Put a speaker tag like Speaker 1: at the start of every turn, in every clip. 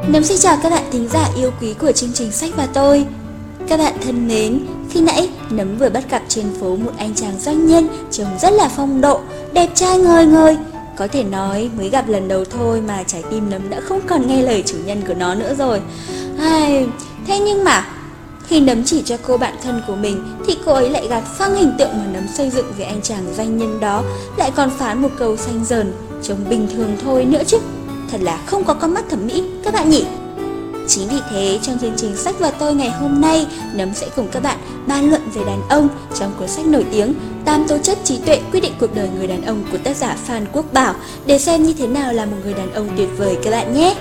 Speaker 1: Xin chào các bạn thính giả yêu quý của chương trình Sách và Tôi. Các bạn thân mến, khi nãy Nấm vừa bắt gặp trên phố một anh chàng doanh nhân trông rất là phong độ, đẹp trai ngời ngời. Có thể nói mới gặp lần đầu thôi mà trái tim Nấm đã không còn nghe lời chủ nhân của nó nữa rồi. Thế nhưng mà khi Nấm chỉ cho cô bạn thân của mình thì cô ấy lại gạt phăng hình tượng mà Nấm xây dựng về anh chàng doanh nhân đó, lại còn phán một câu xanh dờn, trông bình thường thôi nữa chứ. Thật là không có con mắt thẩm mỹ các bạn nhỉ. Chính vì thế trong chương trình Sách và Tôi ngày hôm nay, Nấm sẽ cùng các bạn bàn luận về đàn ông trong cuốn sách nổi tiếng 8 tố chất trí tuệ quyết định cuộc đời người đàn ông của tác giả Phan Quốc Bảo, để xem như thế nào là một người đàn ông tuyệt vời các bạn nhé.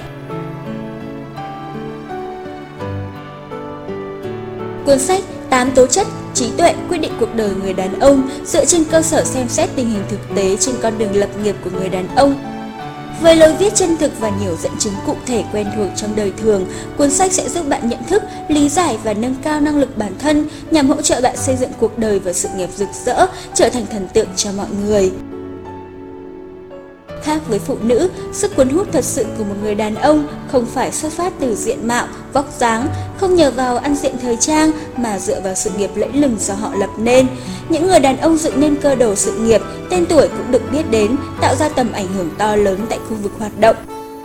Speaker 1: Cuốn sách 8 tố chất trí tuệ quyết định cuộc đời người đàn ông dựa trên cơ sở xem xét tình hình thực tế trên con đường lập nghiệp của người đàn ông. Với lối viết chân thực và nhiều dẫn chứng cụ thể quen thuộc trong đời thường, cuốn sách sẽ giúp bạn nhận thức, lý giải và nâng cao năng lực bản thân nhằm hỗ trợ bạn xây dựng cuộc đời và sự nghiệp rực rỡ, trở thành thần tượng cho mọi người. Khác với phụ nữ, sức cuốn hút thật sự của một người đàn ông không phải xuất phát từ diện mạo, vóc dáng, không nhờ vào ăn diện thời trang mà dựa vào sự nghiệp lẫy lừng do họ lập nên. Những người đàn ông dựng nên cơ đồ sự nghiệp, tên tuổi cũng được biết đến, tạo ra tầm ảnh hưởng to lớn tại khu vực hoạt động.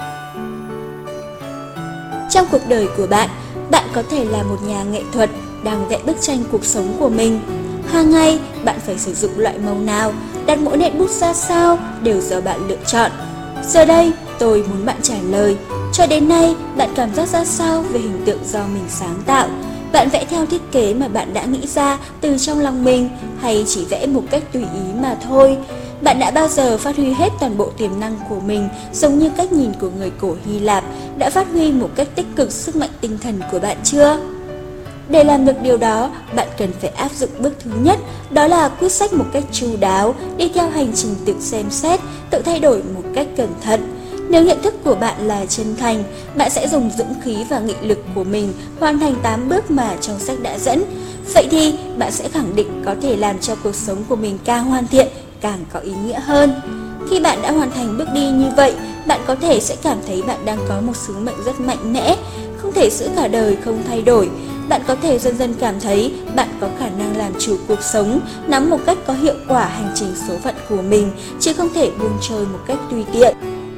Speaker 1: Trong cuộc đời của bạn, bạn có thể là một nhà nghệ thuật đang vẽ bức tranh cuộc sống của mình. Hàng ngày, bạn phải sử dụng loại màu nào, đặt mỗi nét bút ra sao đều do bạn lựa chọn. Giờ đây, tôi muốn bạn trả lời, cho đến nay bạn cảm giác ra sao về hình tượng do mình sáng tạo? Bạn vẽ theo thiết kế mà bạn đã nghĩ ra từ trong lòng mình hay chỉ vẽ một cách tùy ý mà thôi? Bạn đã bao giờ phát huy hết toàn bộ tiềm năng của mình giống như cách nhìn của người cổ Hy Lạp đã phát huy một cách tích cực sức mạnh tinh thần của bạn chưa? Để làm được điều đó, bạn cần phải áp dụng bước thứ nhất, đó là quyết sách một cách chu đáo, đi theo hành trình tự xem xét, tự thay đổi một cách cẩn thận. Nếu nhận thức của bạn là chân thành, bạn sẽ dùng dũng khí và nghị lực của mình hoàn thành 8 bước mà trong sách đã dẫn. Vậy thì bạn sẽ khẳng định có thể làm cho cuộc sống của mình càng hoàn thiện, càng có ý nghĩa hơn. Khi bạn đã hoàn thành bước đi như vậy, bạn có thể sẽ cảm thấy bạn đang có một sứ mệnh rất mạnh mẽ, không thể giữ cả đời không thay đổi. Bạn có thể dần dần cảm thấy bạn có khả năng làm chủ cuộc sống, nắm một cách có hiệu quả hành trình số phận của mình, chứ không thể buông trôi một cách tùy tiện.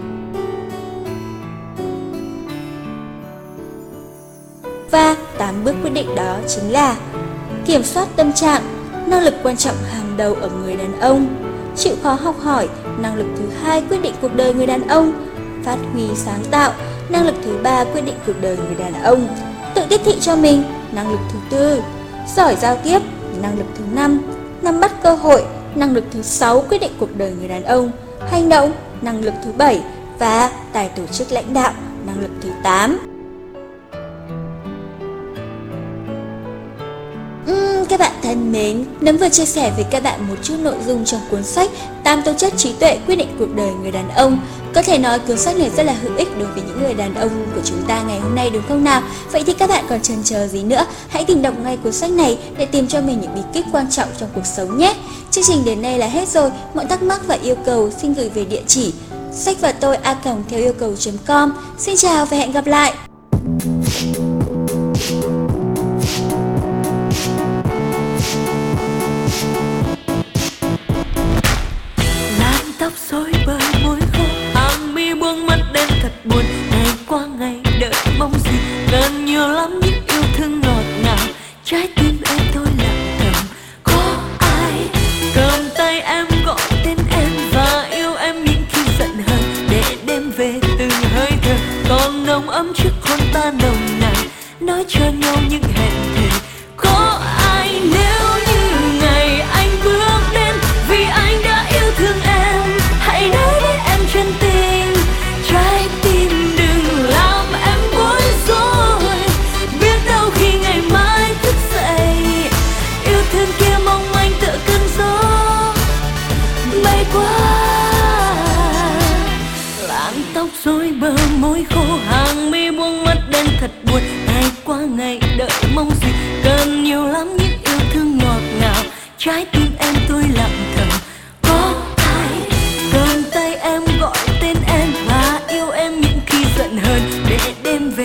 Speaker 1: Và 8 bước quyết định đó chính là kiểm soát tâm trạng, năng lực quan trọng hàng đầu ở người đàn ông; chịu khó học hỏi, năng lực thứ hai quyết định cuộc đời người đàn ông; phát huy sáng tạo, năng lực thứ ba quyết định cuộc đời người đàn ông; tự tiếp thị cho mình, năng lực thứ tư; giỏi giao tiếp, năng lực thứ 5; nắm bắt cơ hội, năng lực thứ 6 quyết định cuộc đời người đàn ông; hành động, năng lực thứ 7; và tài tổ chức lãnh đạo, năng lực thứ 8. Các bạn thân mến, Nấm vừa chia sẻ với các bạn một chút nội dung trong cuốn sách 8 tố chất trí tuệ quyết định cuộc đời người đàn ông. Có thể nói cuốn sách này rất là hữu ích đối với những người đàn ông của chúng ta ngày hôm nay, đúng không nào? Vậy thì các bạn còn chần chờ gì nữa? Hãy tìm đọc ngay cuốn sách này để tìm cho mình những bí kíp quan trọng trong cuộc sống nhé. Chương trình đến đây là hết rồi. Mọi thắc mắc và yêu cầu xin gửi về địa chỉ sachtvaToi@theo-yêu-cầu.com. Xin chào và hẹn gặp lại!
Speaker 2: Tóc rối bời môi khô, hàng mi buông mắt đen thật buồn. Ngày qua ngày đợi mong gì, cần nhiều lắm những yêu thương ngọt ngào. Trái tim em thôi lặng thầm, có ai cầm tay em gọi tên em và yêu em những khi giận hờn, để đem về từng hơi thở còn nồng ấm trước hôn ta nồng nàn, nói cho nhau những hẹn thề. Có ai nếu như ngày anh bước đến vì anh đã yêu thương em, hãy nói với em chân tình, trái tim đừng làm em bối rối. Biết đâu khi ngày mai thức dậy, yêu thương kia mong manh tựa cơn gió bay qua. Làn tóc rối bờ môi khô, hàng mi buông mắt đen thật buồn. Ngày qua ngày đợi mong gì, cần nhiều lắm những yêu thương ngọt ngào. Trái tim em tôi lặng thầm, có ai cầm tay em gọi tên em và yêu em những khi giận hờn, để đêm về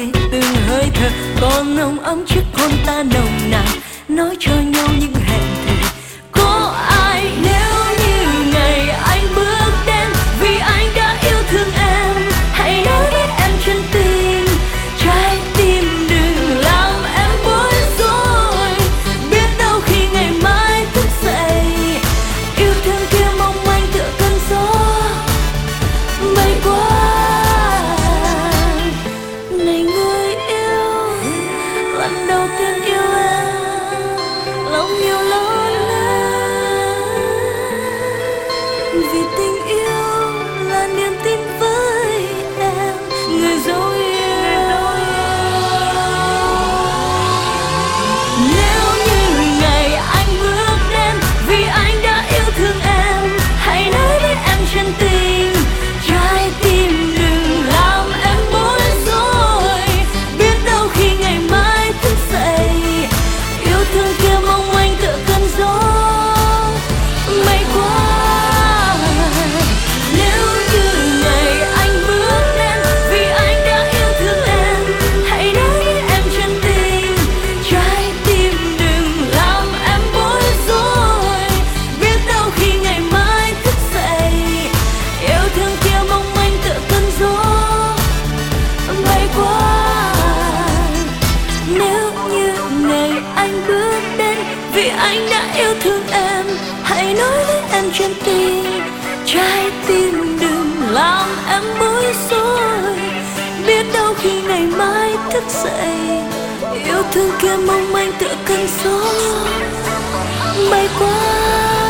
Speaker 2: chân tình. Trái tim đừng làm em bối rối, biết đâu khi ngày mai thức dậy, yêu thương kia mong manh tựa cơn gió bay qua.